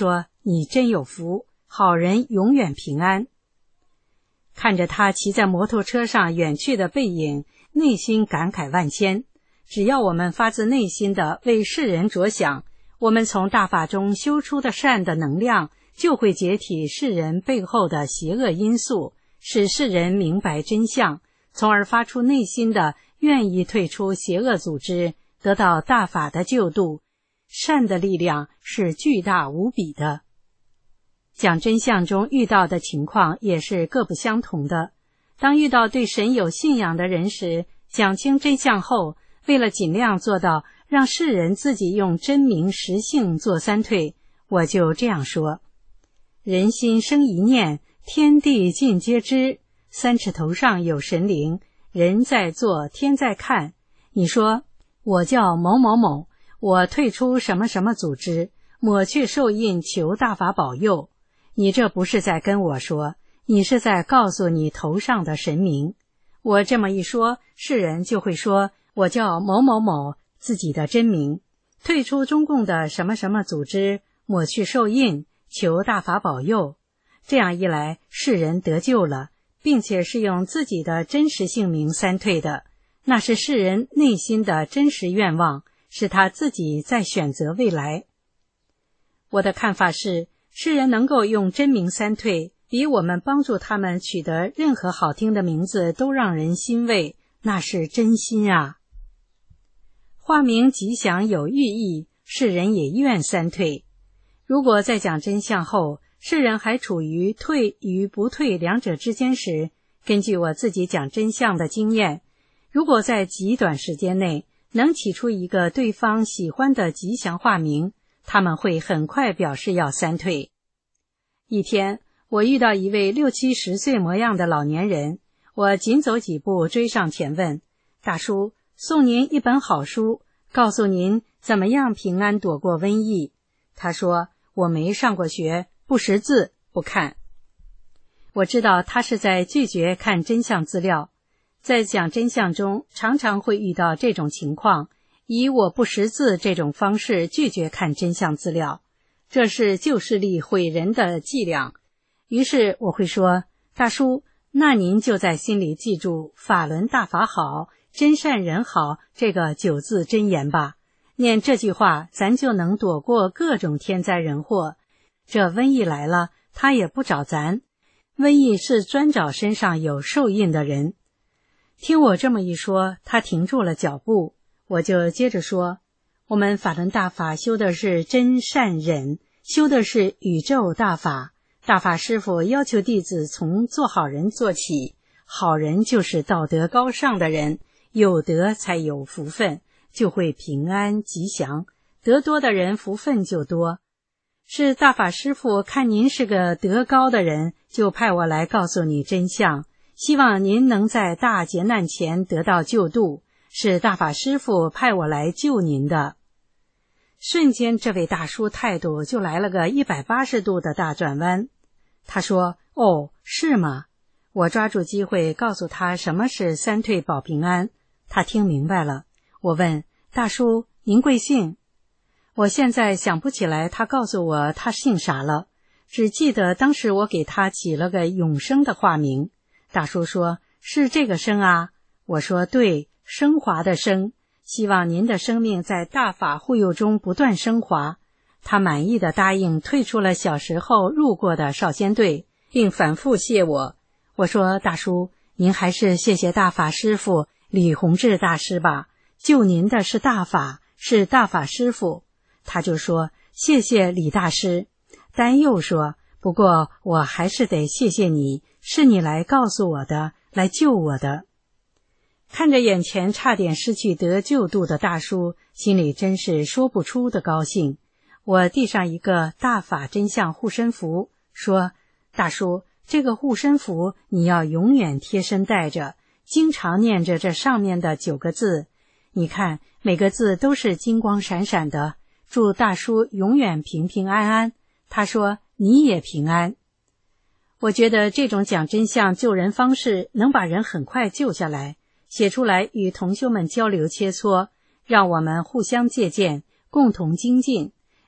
你真有福，好人永远平安。”看着他骑在摩托车上远去的背影，内心感慨万千。只要我们发自内心的为世人着想，我们从大法中修出的善的能量就会解体世人背后的邪恶因素，使世人明白真相，从而发出内心的愿意退出邪恶组织，得到大法的救度。善的力量是巨大无比的。讲真相中遇到的情况也是各不相同的。当遇到对神有信仰的人时，讲清真相后，为了尽量做到让世人自己用真名实姓做三退，我就这样说：人心生一念，天地尽皆知，三尺头上有神灵，人在做，天在看。你说我叫某某某，我退出什么什么组织，抹去受印，求大法保佑。你这不是在跟我说，你是在告诉你头上的神明。我这么一说，世人就会说我叫某某某，自己的真名，退出中共的什么什么组织，抹去受印，求大法保佑。这样一来，世人得救了，并且是用自己的真实姓名三退的，那是世人内心的真实愿望，是他自己在选择未来。我的看法是，世人能够用真名三退，比我们帮助他们取得任何好听的名字都让人欣慰，那是真心啊。化名吉祥有寓意，世人也愿三退。如果在讲真相后，世人还处于退与不退两者之间时，根据我自己讲真相的经验，如果在极短时间内能起出一个对方喜欢的吉祥化名，他们会很快表示要三退。一天，我遇到一位六七十岁模样的老年人，我紧走几步追上前问：大叔，送您一本好书，告诉您怎么样平安躲过瘟疫。他说：我没上过学，不识字，不看。我知道他是在拒绝看真相资料。在讲真相中，常常会遇到这种情况，以我不识字这种方式拒绝看真相资料，这是旧势力毁人的伎俩。于是我会说：大叔，那您就在心里记住法轮大法好，真善人好这个九字真言吧，念这句话，咱就能躲过各种天灾人祸。这瘟疫来了，他也不找咱，瘟疫是专找身上有受印的人。听我这么一说，他停住了脚步。我就接着说，我们法轮大法修的是真善忍，修的是宇宙大法。大法师父要求弟子从做好人做起，好人就是道德高尚的人，有德才有福分，就会平安吉祥，德多的人福分就多。是大法师父看您是个德高的人，就派我来告诉你真相，希望您能在大劫难前得到救度，是大法师父派我来救您的。瞬间这位大叔态度就来了个一百八十度的大转弯。他说：哦，是吗？我抓住机会告诉他什么是三退保平安。他听明白了。我问：大叔，您贵姓？我现在想不起来他告诉我他姓啥了，只记得当时我给他起了个永生的化名。大叔说：是这个生啊？我说：对，升华的升，希望您的生命在大法护佑中不断升华。他满意的答应退出了小时候入过的少先队，并反复谢我。我说：大叔，您还是谢谢大法师父李洪志大师吧，救您的是大法，是大法师父。他就说：谢谢李大师。但又说：不过我还是得谢谢你，是你来告诉我的，来救我的。看着眼前差点失去得救度的大叔，心里真是说不出的高兴。我递上一个大法真相护身符，说：大叔，这个护身符你要永远贴身带着，经常念着这上面的九个字。你看，每个字都是金光闪闪的，祝大叔永远平平安安。他说：你也平安。我觉得这种讲真相救人方式能把人很快救下来，写出来与同修们交流切磋，让我们互相借鉴，共同精进。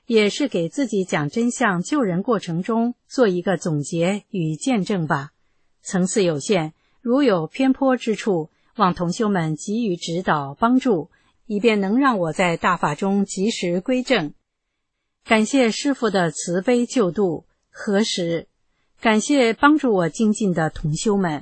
也是给自己讲真相救人过程中做一个总结与见证吧。层次有限，如有偏颇之处，望同修们给予指导帮助，以便能让我在大法中及时归正。感谢师父的慈悲救度，何时感谢帮助我精进的同修们。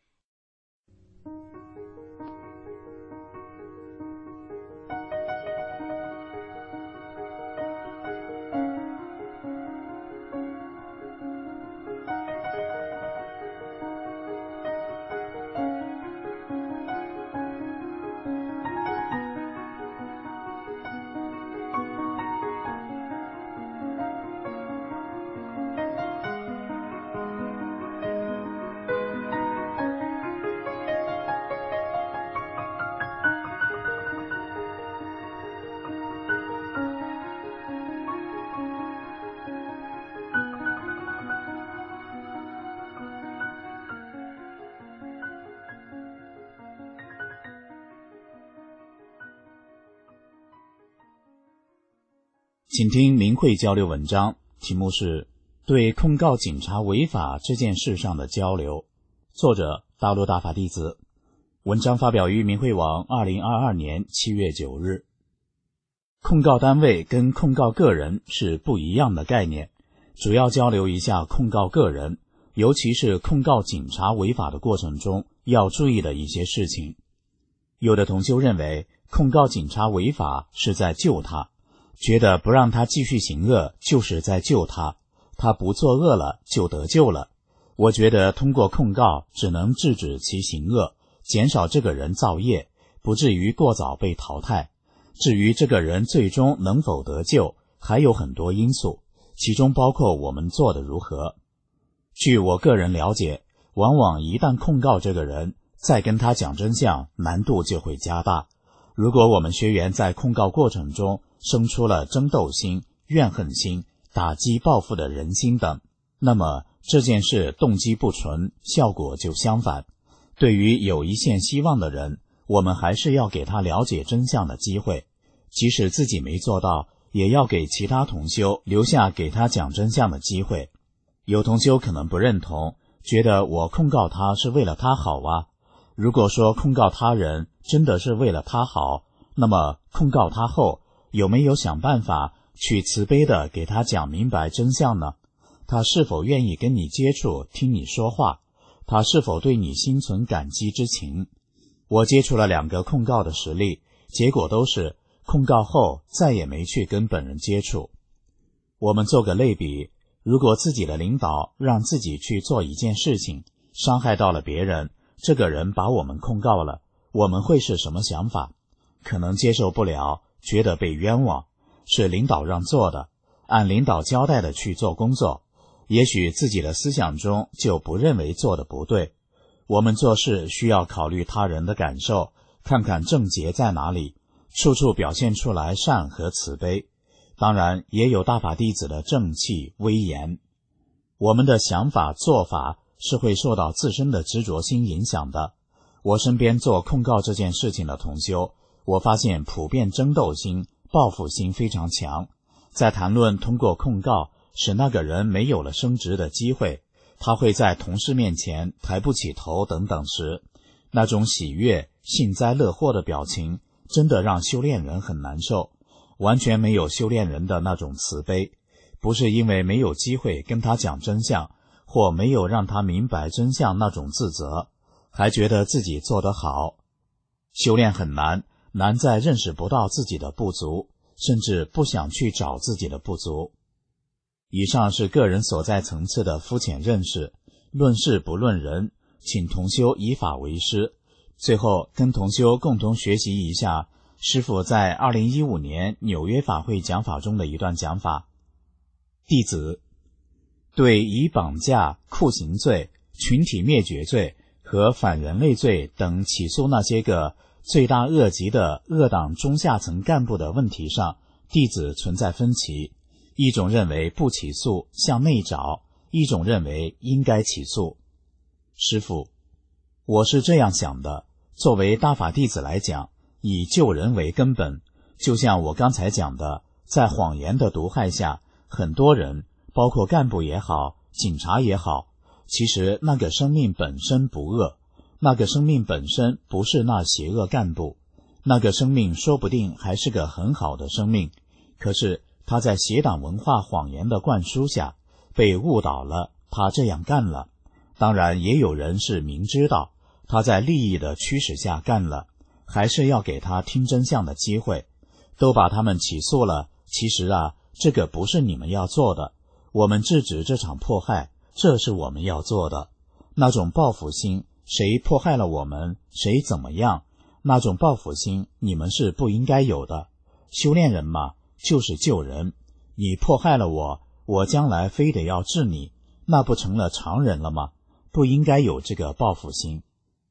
请听明慧交流文章，题目是对控告警察违法这件事上的交流，作者大陆大法弟子，文章发表于明慧网二零二二年七月九日。控告单位跟控告个人是不一样的概念，主要交流一下控告个人，尤其是控告警察违法的过程中要注意的一些事情。有的同修认为控告警察违法是在救他，觉得不让他继续行恶就是在救他，他不作恶了就得救了。我觉得通过控告只能制止其行恶，减少这个人造业，不至于过早被淘汰。至于这个人最终能否得救，还有很多因素，其中包括我们做得如何。据我个人了解，往往一旦控告这个人，再跟他讲真相，难度就会加大。如果我们学员在控告过程中生出了争斗心、怨恨心、打击报复的人心等，那么这件事动机不纯，效果就相反。对于有一线希望的人，我们还是要给他了解真相的机会，即使自己没做到，也要给其他同修留下给他讲真相的机会。有同修可能不认同，觉得我控告他是为了他好啊。如果说控告他人真的是为了他好，那么控告他后有没有想办法去慈悲的给他讲明白真相呢？他是否愿意跟你接触，听你说话？他是否对你心存感激之情？我接触了两个控告的实例，结果都是控告后再也没去跟本人接触。我们做个类比，如果自己的领导让自己去做一件事情，伤害到了别人，这个人把我们控告了，我们会是什么想法？可能接受不了，觉得被冤枉，是领导让做的，按领导交代的去做工作，也许自己的思想中就不认为做的不对。我们做事需要考虑他人的感受，看看症结在哪里，处处表现出来善和慈悲。当然也有大法弟子的正气威严。我们的想法做法是会受到自身的执着心影响的。我身边做控告这件事情的同修，我发现普遍争斗心、报复心非常强。在谈论通过控告使那个人没有了升职的机会，他会在同事面前抬不起头等等时，那种喜悦、幸灾乐祸的表情真的让修炼人很难受，完全没有修炼人的那种慈悲。不是因为没有机会跟他讲真相，或没有让他明白真相那种自责，还觉得自己做得好。修炼很难，难在认识不到自己的不足，甚至不想去找自己的不足。以上是个人所在层次的肤浅认识，论事不论人，请同修以法为师。最后跟同修共同学习一下师父在二零一五年纽约法会讲法中的一段讲法。弟子对以绑架、酷刑罪、群体灭绝罪和反人类罪等起诉那些个罪大恶极的恶党中下层干部的问题上，弟子存在分歧。一种认为不起诉向内找，一种认为应该起诉。师父，我是这样想的，作为大法弟子来讲，以救人为根本，就像我刚才讲的， 在谎言的毒害下，很多人，包括干部也好，警察也好，其实那个生命本身不恶，那个生命本身不是那邪恶干部，那个生命说不定还是个很好的生命，可是他在邪党文化谎言的灌输下被误导了，他这样干了。当然也有人是明知道他在利益的驱使下干了，还是要给他听真相的机会，都把他们起诉了。其实啊，这个不是你们要做的，我们制止这场迫害，这是我们要做的。那种报复心，谁迫害了我们，谁怎么样，那种报复心你们是不应该有的。修炼人嘛，就是救人，你迫害了我，我将来非得要治你，那不成了常人了吗？不应该有这个报复心。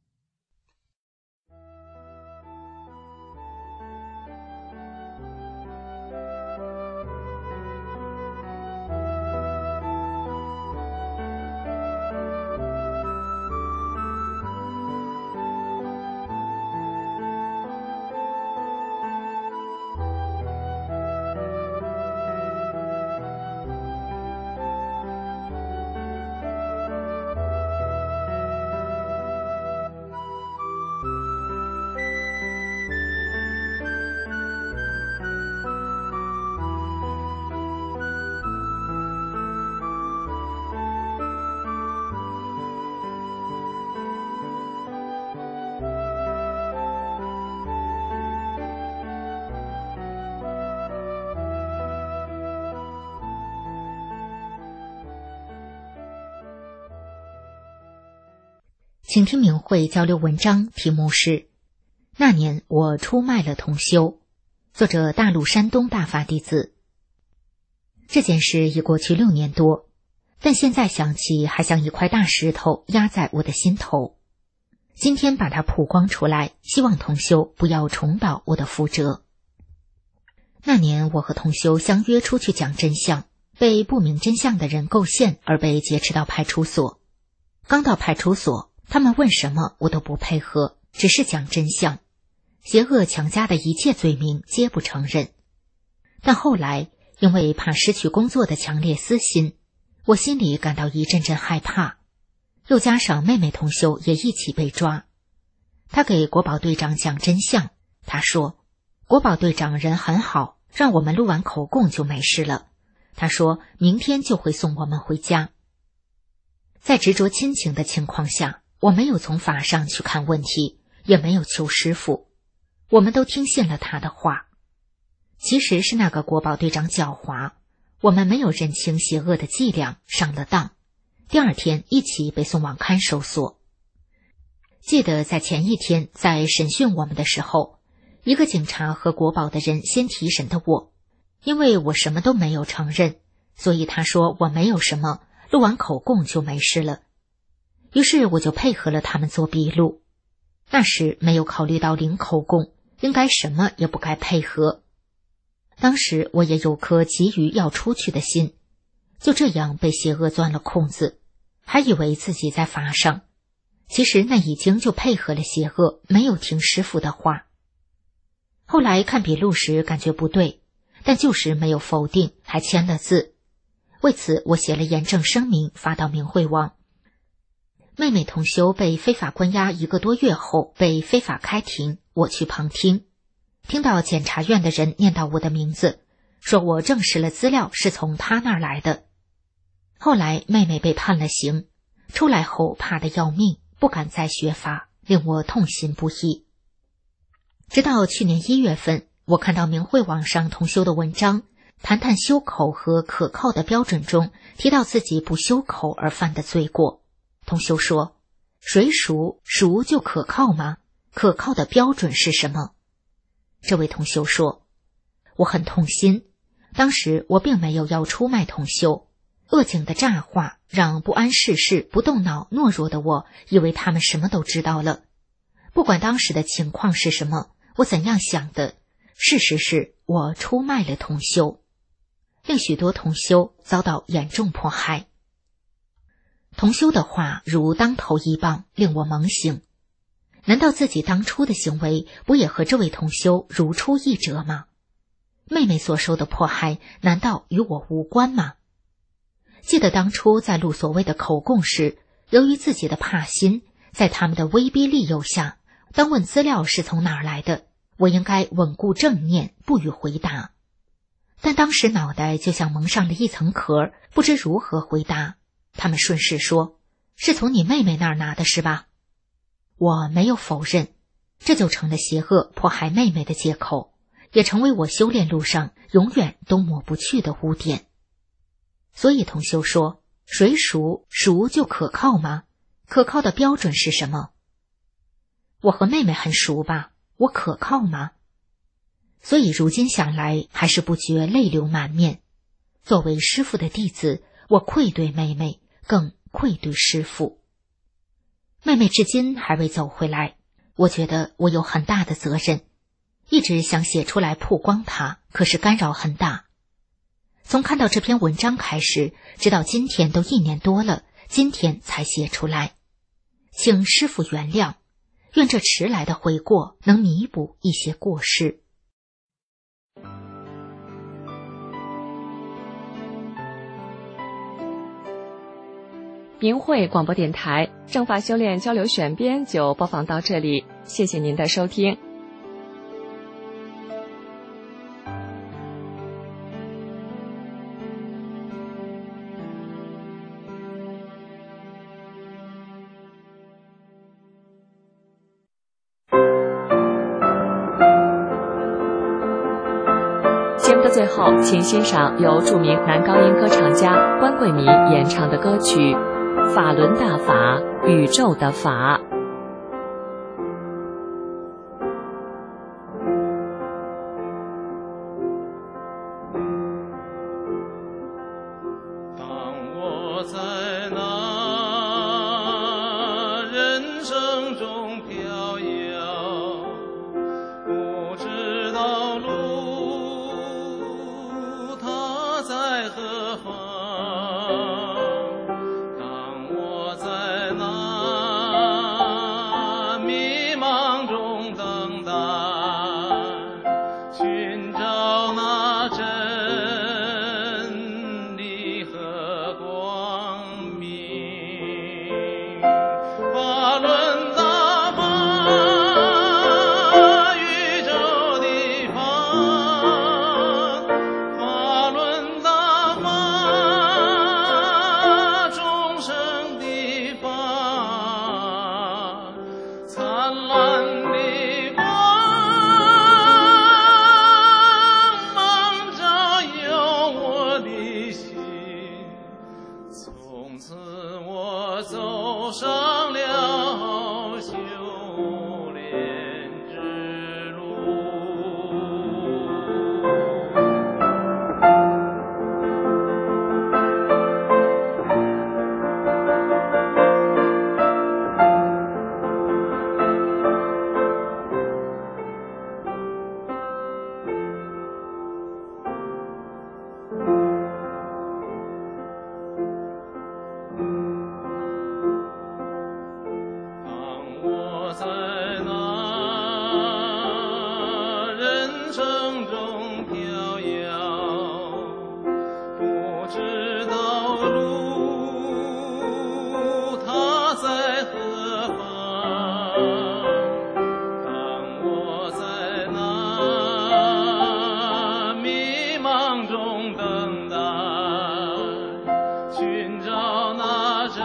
请听明慧交流文章，题目是那年我出卖了同修，作者大陆山东大法弟子。这件事已过去六年多，但现在想起还像一块大石头压在我的心头。今天把它曝光出来，希望同修不要重蹈我的覆辙。那年我和同修相约出去讲真相，被不明真相的人构陷而被劫持到派出所。刚到派出所，他们问什么我都不配合，只是讲真相，邪恶强加的一切罪名皆不承认。但后来因为怕失去工作的强烈私心，我心里感到一阵阵害怕，又加上妹妹同修也一起被抓。他给国保队长讲真相，他说国保队长人很好，让我们录完口供就没事了，他说明天就会送我们回家。在执着亲情的情况下，我没有从法上去看问题，也没有求师父，我们都听信了他的话。其实是那个国保队长狡猾，我们没有认清邪恶的伎俩，上了当。第二天一起被送往看守所。记得在前一天在审讯我们的时候，一个警察和国保的人先提审的我，因为我什么都没有承认，所以他说我没有什么，录完口供就没事了。于是我就配合了他们做笔录。那时没有考虑到领口供，应该什么也不该配合。当时我也有颗急于要出去的心，就这样被邪恶钻了空子，还以为自己在法上，其实那已经就配合了邪恶，没有听师父的话。后来看笔录时感觉不对，但就是没有否定，还签了字。为此我写了严正声明发到明慧网。妹妹同修被非法关押一个多月后被非法开庭，我去旁听，听到检察院的人念到我的名字，说我证实了资料是从他那儿来的。后来妹妹被判了刑，出来后怕得要命，不敢再学法，令我痛心不已。直到去年一月份，我看到明慧网上同修的文章，谈谈修口和可靠的标准中提到自己不修口而犯的罪过。同修说，谁熟熟就可靠吗？可靠的标准是什么？这位同修说，我很痛心，当时我并没有要出卖同修，恶警的诈话让不谙世事、不动脑、懦弱的我以为他们什么都知道了。不管当时的情况是什么，我怎样想的，事实是我出卖了同修，令许多同修遭到严重迫害。同修的话如当头一棒，令我猛醒。难道自己当初的行为不也和这位同修如出一辙吗？ 妹妹所受的迫害难道与我无关吗？记得当初在录所谓的口供时，由于自己的怕心，在他们的威逼利诱下，当问资料是从哪儿来的，我应该稳固正念，不予回答。但当时脑袋就像蒙上了一层壳，不知如何回答。他们顺势说，是从你妹妹那儿拿的是吧？我没有否认，这就成了邪恶迫害妹妹的借口，也成为我修炼路上永远都抹不去的污点。所以同修说，谁熟熟就可靠吗？可靠的标准是什么？我和妹妹很熟吧，我可靠吗？所以如今想来，还是不觉泪流满面。作为师父的弟子，我愧对妹妹，更愧对师父。妹妹至今还未走回来，我觉得我有很大的责任，一直想写出来曝光她，可是干扰很大。从看到这篇文章开始，直到今天都一年多了，今天才写出来。请师父原谅，愿这迟来的悔过能弥补一些过失。 明慧广播电台正法修炼交流选编就播放到这里，谢谢您的收听。节目的最后，请欣赏由著名男高音歌唱家关桂民演唱的歌曲《法轮大法，宇宙的法》。 当我在那人生中飘摇，不知道路它在何方，当我在那迷茫中等待，寻找那真理和光明，法轮大法，宇宙的法，法轮大法，众生的法，灿烂的光芒照耀我的心，从此我走上了修炼之路。当我在那人生中飘摇，不知道路它在何方，当我在那迷茫中等待，寻找那真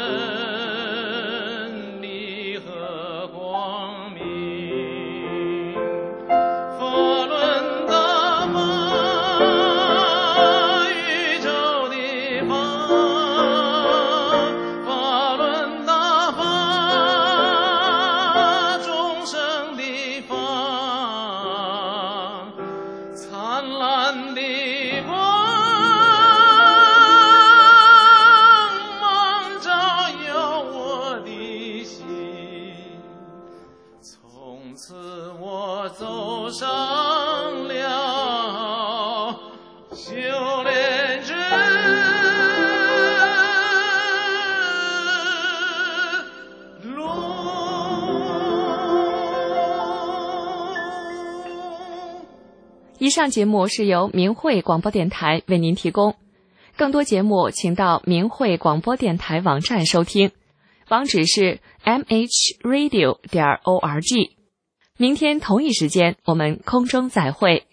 理和光明，法轮大以上节目是由明慧广播电台为您提供，更多节目请到明慧广播电台网站收听，网址是 m h radio 点 org。明天同一时间我们空中再会。